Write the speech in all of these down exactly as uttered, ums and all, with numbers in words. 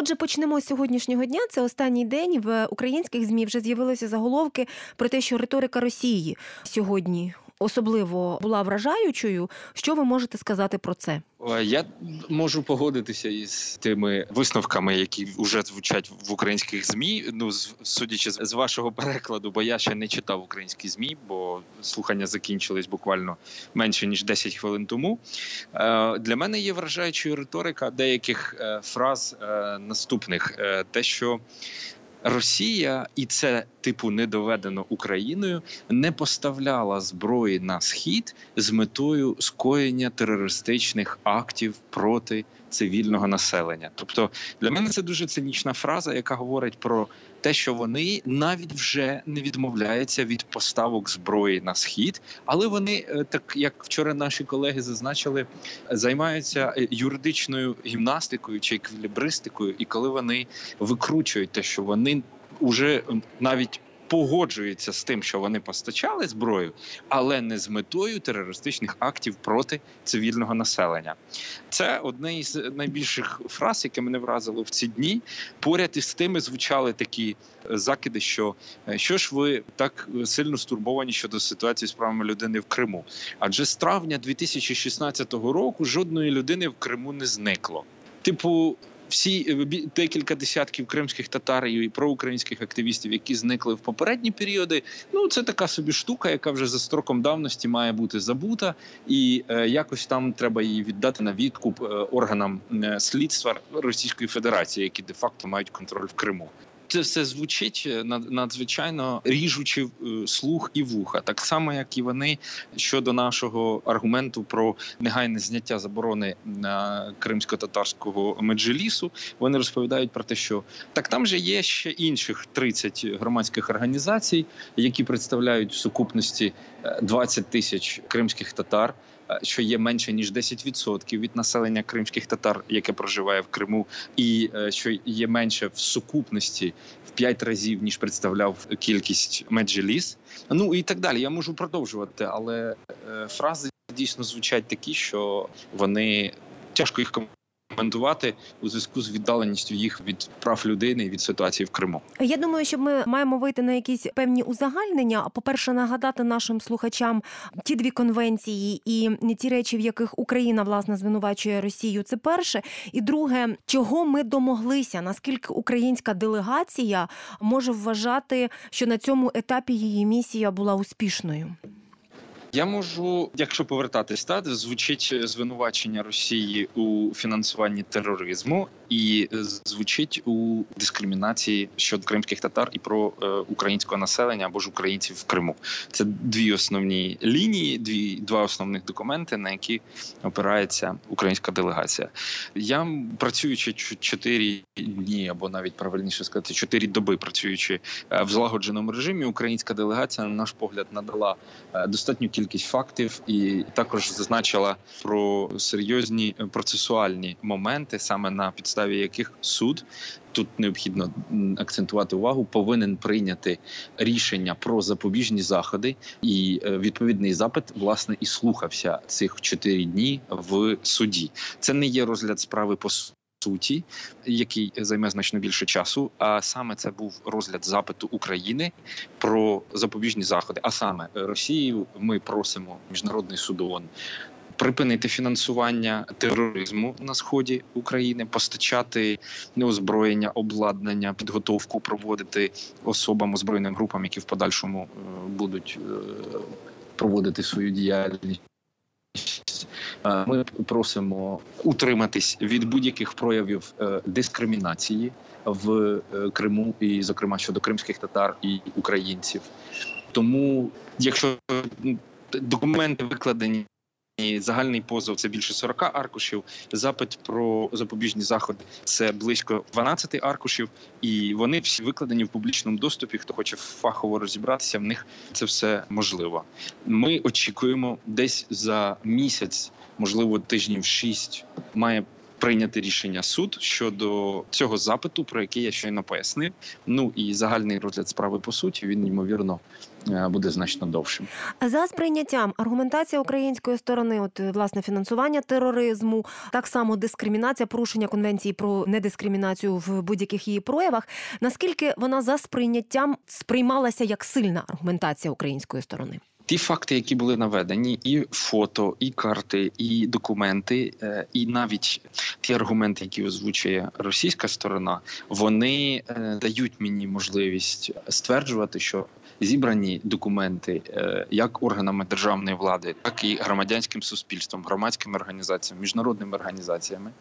Отже, почнемо з сьогоднішнього дня. Це останній день. В українських ЗМІ вже з'явилися заголовки про те, що риторика Росії сьогодні особливо була вражаючою. Що ви можете сказати про це? Я можу погодитися із тими висновками, які вже звучать в українських ЗМІ. Ну, судячи з вашого перекладу, бо я ще не читав українські ЗМІ, бо слухання закінчились буквально менше ніж десять хвилин тому. Для мене є вражаючою риторика деяких фраз наступних. Те, що Росія, і це типу не доведено Україною, не поставляла зброї на Схід з метою скоєння терористичних актів проти цивільного населення. Тобто для мене це дуже цинічна фраза, яка говорить про те, що вони навіть вже не відмовляються від поставок зброї на Схід, але вони, так як вчора наші колеги зазначили, займаються юридичною гімнастикою чи еквілібристикою, і коли вони викручують те, що вони вже навіть погоджуються з тим, що вони постачали зброю, але не з метою терористичних актів проти цивільного населення. Це одне із найбільших фраз, яке мене вразило в ці дні. Поряд із тими звучали такі закиди, що що ж ви так сильно стурбовані щодо ситуації з правами людини в Криму? Адже з травня дві тисячі шістнадцятого року жодної людини в Криму не зникло. Типу, всі декілька десятків кримських татар і проукраїнських активістів, які зникли в попередні періоди, ну це така собі штука, яка вже за строком давності має бути забута, і е, якось там треба її віддати на відкуп е, органам е, слідства Російської Федерації, які де-факто мають контроль в Криму. Це все звучить надзвичайно ріжучи слух і вуха. Так само, як і вони щодо нашого аргументу про негайне зняття заборони на кримсько-татарського меджлісу. Вони розповідають про те, що так там же є ще інших тридцять громадських організацій, які представляють в сукупності двадцять тисяч кримських татар, що є менше ніж десять відсотків від населення кримських татар, яке проживає в Криму, і що є менше в сукупності в п'ять разів, ніж представляв кількість меджліс. Ну і так далі. Я можу продовжувати, але фрази дійсно звучать такі, що вони тяжко їх коментувати у зв'язку з віддаленістю їх від прав людини і від ситуації в Криму. Я думаю, що ми маємо вийти на якісь певні узагальнення. А по-перше, нагадати нашим слухачам ті дві конвенції і ті речі, в яких Україна, власне, звинувачує Росію. Це перше. І друге, чого ми домоглися? Наскільки українська делегація може вважати, що на цьому етапі її місія була успішною? Я можу, якщо повертатись, та, звучить звинувачення Росії у фінансуванні тероризму і звучить у дискримінації щодо кримських татар і про е, українського населення або ж українців в Криму. Це дві основні лінії, дві, два основних документи, на які опирається українська делегація. Я, працюючи чотири дні, або навіть правильніше сказати, чотири доби працюючи в злагодженому режимі, українська делегація, на наш погляд, надала достатню кількість фактів і також зазначила про серйозні процесуальні моменти, саме на підставі яких суд, тут необхідно акцентувати увагу, повинен прийняти рішення про запобіжні заходи, і відповідний запит, власне, і слухався цих чотири дні в суді. Це не є розгляд справи по суті, який займе значно більше часу, а саме це був розгляд запиту України про запобіжні заходи. А саме Росію ми просимо Міжнародний суд ООН припинити фінансування тероризму на сході України, постачати озброєння, обладнання, підготовку проводити особам, озброєним групам, які в подальшому будуть проводити свою діяльність. Ми просимо утриматись від будь-яких проявів дискримінації в Криму, і, зокрема, щодо кримських татар і українців. Тому, якщо документи викладені, загальний позов – це більше сорок аркушів, запит про запобіжні заходи – це близько дванадцять аркушів, і вони всі викладені в публічному доступі. Хто хоче фахово розібратися, в них це все можливо. Ми очікуємо десь за місяць, можливо, тижнів шість, має прийняти рішення суд щодо цього запиту, про який я щойно пояснив. Ну і загальний розгляд справи по суті, він, ймовірно, буде значно довшим. За сприйняттям, аргументація української сторони, от власне фінансування тероризму, так само дискримінація, порушення конвенції про недискримінацію в будь-яких її проявах. Наскільки вона за сприйняттям сприймалася як сильна аргументація української сторони? Ті факти, які були наведені, і фото, і карти, і документи, і навіть ті аргументи, які озвучує російська сторона, вони дають мені можливість стверджувати, що зібрані документи як органами державної влади, так і громадянським суспільством, громадськими організаціями, міжнародними організаціями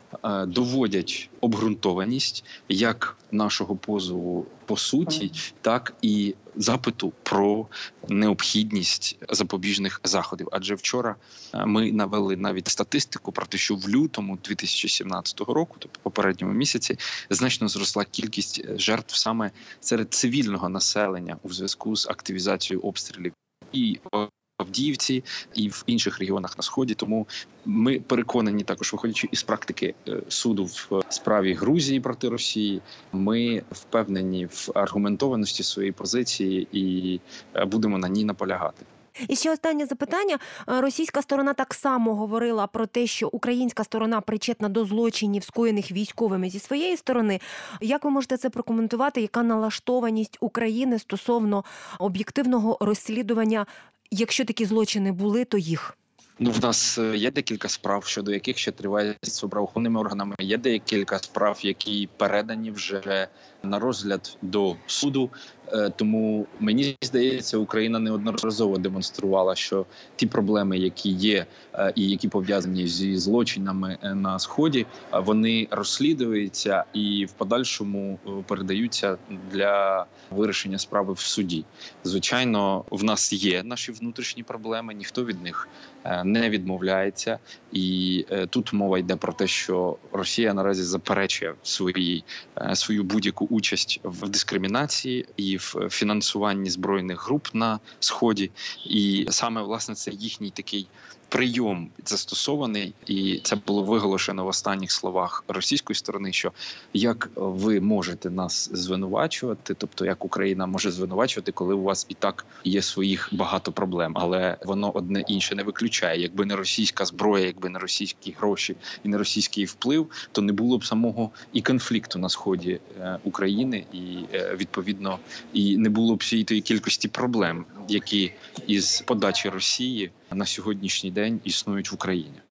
доводять обґрунтованість як нашого позову по суті, так і запиту про необхідність запобіжних заходів. Адже вчора ми навели навіть статистику про те, що в лютому дві тисячі сімнадцятого року, тобто попередньому місяці, значно зросла кількість жертв саме серед цивільного населення у зв'язку з активізацією обстрілів і в Авдіївці, і в інших регіонах на Сході. Тому ми переконані, також виходячи із практики суду в справі Грузії проти Росії, ми впевнені в аргументованості своєї позиції і будемо на ній наполягати. І ще останнє запитання. Російська сторона так само говорила про те, що українська сторона причетна до злочинів, скоєних військовими зі своєї сторони. Як ви можете це прокоментувати? Яка налаштованість України стосовно об'єктивного розслідування, якщо такі злочини були, то їх? Ну, в нас є декілька справ, щодо яких ще триває слідство правоохоронними органами. Є декілька справ, які передані вже на розгляд до суду. Тому, мені здається, Україна неодноразово демонструвала, що ті проблеми, які є і які пов'язані зі злочинами на Сході, вони розслідуються і в подальшому передаються для вирішення справи в суді. Звичайно, в нас є наші внутрішні проблеми, ніхто від них не відмовляється. І тут мова йде про те, що Росія наразі заперечує свої, свою будь-яку участь в дискримінації і в фінансуванні збройних груп на Сході. І саме, власне, це їхній такий прийом застосований, і це було виголошено в останніх словах російської сторони, що як ви можете нас звинувачувати, тобто як Україна може звинувачувати, коли у вас і так є своїх багато проблем, але воно одне інше не виключає. Якби не російська зброя, якби не російські гроші і не російський вплив, то не було б самого і конфлікту на Сході України, і відповідно і не було б всієї тої кількості проблем, які із подачі Росії на сьогоднішній день існують в Україні.